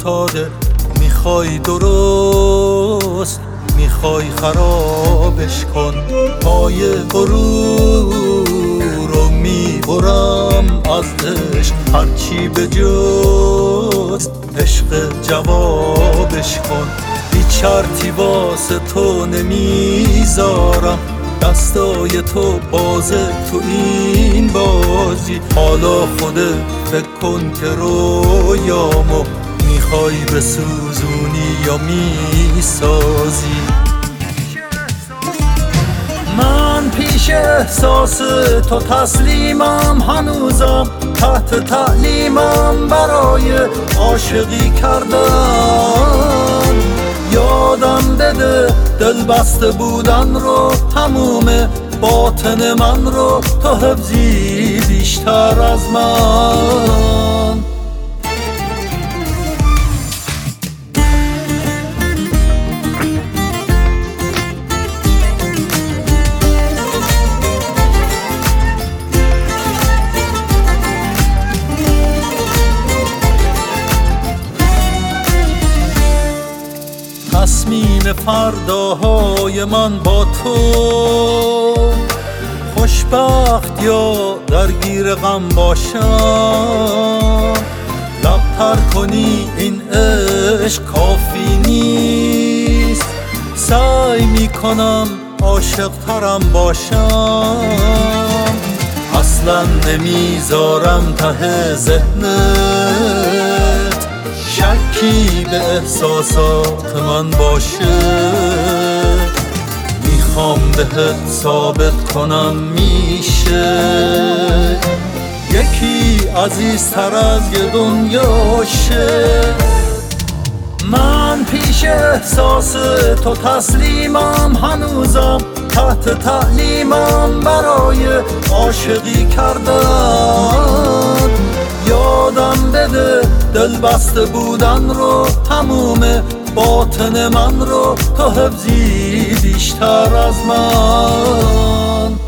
افتاده، میخوای درست میخوای خرابش کن. پای غرور رو میبرم از عشق، هرچی به جز عشق جوابش کن. هیچ شرطی واسه تو نمیذارم، دستای تو بازه تو این بازی. حالا خودت فکر کن که رویامو میخوای بسوزونی یا میسازی. من پیش احساس تو تسلیمم، هنوزم تحت تعلیمم برای عاشقی کردن. یادم بده دل بسته بودن رو، تموم باطن من رو تو حفظی بیشتر از من. تصمیم فرداهای من با تو، خوشبخت یا درگیر غم باشم. لبتر کنی این عشق کافی نیست، سعی میکنم عاشق ترم باشم. اصلا نمیذارم ته ذهنت شکی به احساسات من باشه. میخوام بهت ثابت کنم میشه یکی عزیزتر از یه دنیاشه. من پیش احساس تو تسلیمم، هنوزم تحت تعلیمم برای عاشقی کردن. یادم بده دل بسته بودن رو، تموم باطن من رو تو حفظی بیشتر از من.